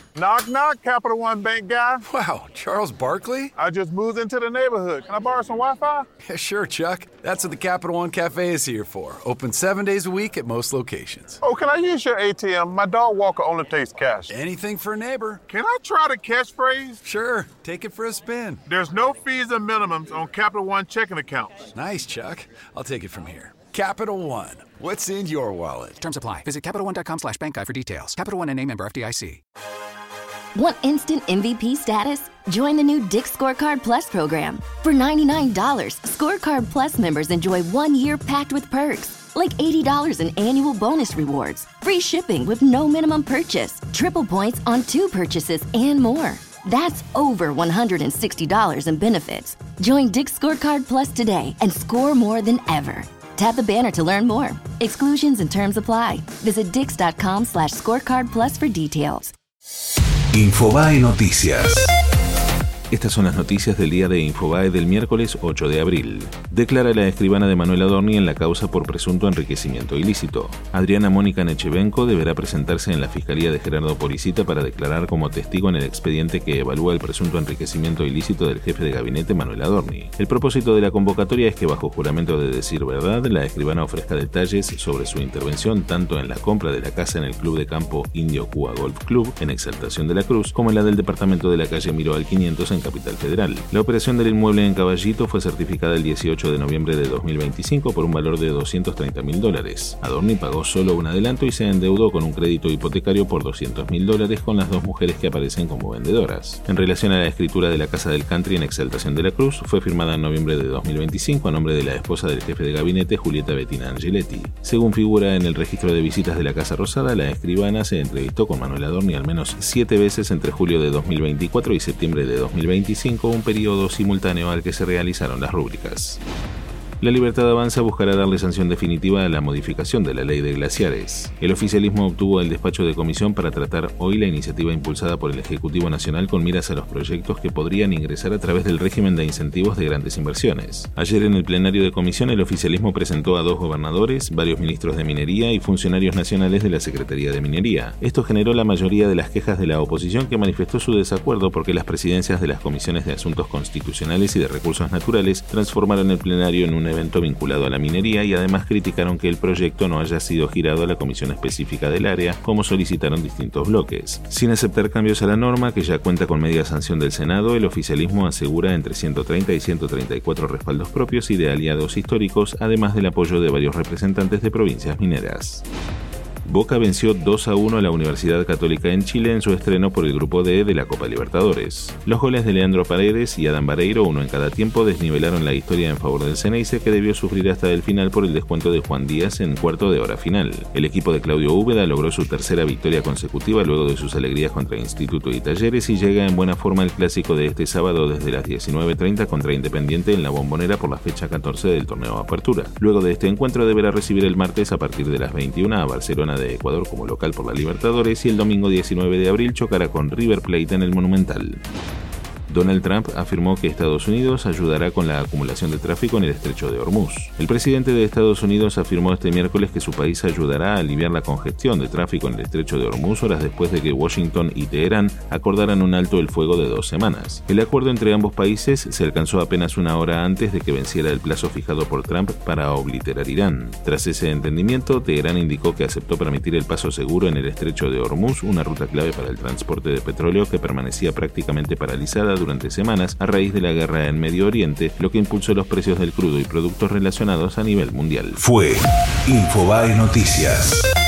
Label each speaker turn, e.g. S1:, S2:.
S1: Knock, knock, Capital One Bank guy.
S2: Wow, Charles Barkley?
S1: I just moved into the neighborhood. Can I borrow some Wi-Fi?
S2: Yeah, sure, Chuck. That's what the Capital One Cafe is here for. Open 7 days a week at most locations.
S1: Oh, can I use your ATM? My dog walker only takes cash.
S2: Anything for a neighbor.
S1: Can I try the catchphrase?
S2: Sure, take it for a spin.
S1: There's no fees and minimums on Capital One checking accounts.
S2: Nice, Chuck. I'll take it from here. Capital One. What's in your wallet?
S3: Terms apply. Visit CapitalOne.com/bankguide for details. Capital One NA, member FDIC.
S4: Want instant MVP status? Join the new Dick's Scorecard Plus program. For $99, Scorecard Plus members enjoy 1 year packed with perks, like $80 in annual bonus rewards, free shipping with no minimum purchase, triple points on 2 purchases, and more. That's over $160 in benefits. Join Dick's Scorecard Plus today and score more than ever. Tap the banner to learn more. Exclusions and terms apply. Visit dix.com/scorecard plus for details.
S5: Infobae Noticias. Estas son las noticias del día de Infobae del miércoles 8 de abril. Declara la escribana de Manuel Adorni en la causa por presunto enriquecimiento ilícito. Adriana Mónica Nechevenko deberá presentarse en la Fiscalía de Gerardo Policita para declarar como testigo en el expediente que evalúa el presunto enriquecimiento ilícito del jefe de gabinete Manuel Adorni. El propósito de la convocatoria es que bajo juramento de decir verdad, la escribana ofrezca detalles sobre su intervención tanto en la compra de la casa en el Club de Campo Indio Cuba Golf Club en Exaltación de la Cruz como en la del departamento de la calle Miró al 500 en Capital Federal. La operación del inmueble en Caballito fue certificada el 18 de noviembre de 2025 por un valor de $230.000. Adorni pagó solo un adelanto y se endeudó con un crédito hipotecario por $200.000 con las 2 mujeres que aparecen como vendedoras. En relación a la escritura de la Casa del Country en Exaltación de la Cruz, fue firmada en noviembre de 2025 a nombre de la esposa del jefe de gabinete, Julieta Bettina Angeletti. Según figura en el registro de visitas de la Casa Rosada, la escribana se entrevistó con Manuel Adorni al menos 7 veces entre julio de 2024 y septiembre de 2025, un periodo simultáneo al que se realizaron las rúbricas. La Libertad Avanza buscará darle sanción definitiva a la modificación de la ley de glaciares. El oficialismo obtuvo el despacho de comisión para tratar hoy la iniciativa impulsada por el Ejecutivo Nacional con miras a los proyectos que podrían ingresar a través del régimen de incentivos de grandes inversiones. Ayer en el plenario de comisión el oficialismo presentó a 2 gobernadores, varios ministros de Minería y funcionarios nacionales de la Secretaría de Minería. Esto generó la mayoría de las quejas de la oposición, que manifestó su desacuerdo porque las presidencias de las comisiones de Asuntos Constitucionales y de Recursos Naturales transformaron el plenario en un evento vinculado a la minería y además criticaron que el proyecto no haya sido girado a la comisión específica del área, como solicitaron distintos bloques. Sin aceptar cambios a la norma, que ya cuenta con media sanción del Senado, el oficialismo asegura entre 130 y 134 respaldos propios y de aliados históricos, además del apoyo de varios representantes de provincias mineras. Boca venció 2-1 a la Universidad Católica en Chile en su estreno por el Grupo D de la Copa Libertadores. Los goles de Leandro Paredes y Adán Vareiro, uno en cada tiempo, desnivelaron la historia en favor del Ceneice, que debió sufrir hasta el final por el descuento de Juan Díaz en cuarto de hora final. El equipo de Claudio Úbeda logró su tercera victoria consecutiva luego de sus alegrías contra Instituto y Talleres y llega en buena forma el clásico de este sábado desde las 19:30 contra Independiente en la Bombonera por la fecha 14 del torneo Apertura. Luego de este encuentro deberá recibir el martes a partir de las 21 a Barcelona de Ecuador como local por la Libertadores y el domingo 19 de abril chocará con River Plate en el Monumental. Donald Trump afirmó que Estados Unidos ayudará con la acumulación de tráfico en el estrecho de Hormuz. El presidente de Estados Unidos afirmó este miércoles que su país ayudará a aliviar la congestión de tráfico en el estrecho de Hormuz horas después de que Washington y Teherán acordaran un alto el fuego de 2 semanas. El acuerdo entre ambos países se alcanzó apenas una hora antes de que venciera el plazo fijado por Trump para obliterar Irán. Tras ese entendimiento, Teherán indicó que aceptó permitir el paso seguro en el estrecho de Hormuz, una ruta clave para el transporte de petróleo que permanecía prácticamente paralizada durante semanas a raíz de la guerra en Medio Oriente, lo que impulsó los precios del crudo y productos relacionados a nivel mundial. Fue Infobae Noticias.